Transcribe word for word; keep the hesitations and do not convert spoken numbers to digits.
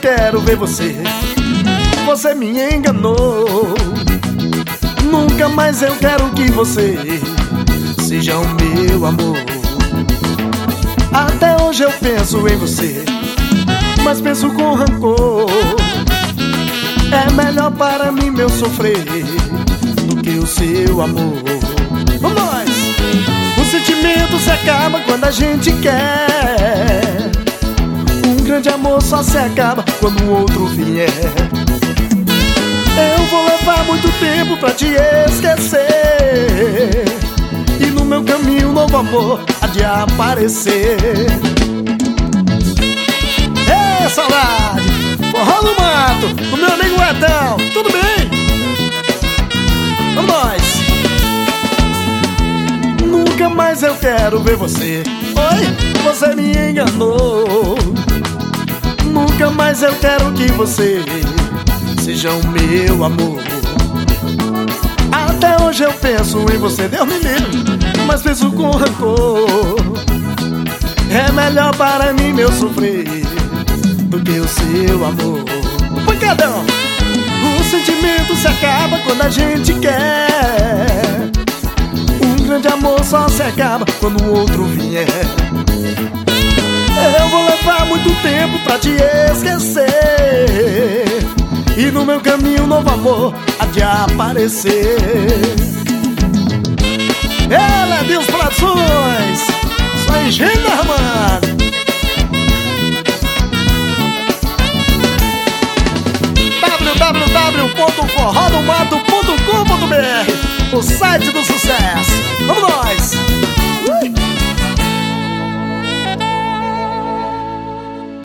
quero ver você. Você me enganou. Nunca mais eu quero que você seja o meu amor. Até hoje eu penso em você, mas penso com rancor. É melhor para mim meu sofrer do que o seu amor. Vamos nós! O sentimento se acaba quando a gente quer. Um grande amor só se acaba quando o outro vier. Eu vou levar muito tempo pra te esquecer, e no meu caminho um novo amor há de aparecer. Ei, saudade! Forró no mato, o meu amigo Edão, tudo bem? Vamos nós! Nunca mais eu quero ver você. Oi, você me enganou. Nunca mais eu quero que você seja o meu amor. Até hoje eu penso em você, Deus me livre, mas penso com rancor. É melhor para mim meu sofrer do que o seu amor. Pancadão! O sentimento se acaba quando a gente quer. Um grande amor só se acaba quando o outro vier. Eu vou levar muito tempo pra te esquecer, e no meu caminho um novo amor há de aparecer. Ela é Deus Produções, só engenho armado. w w w ponto forró no mato ponto com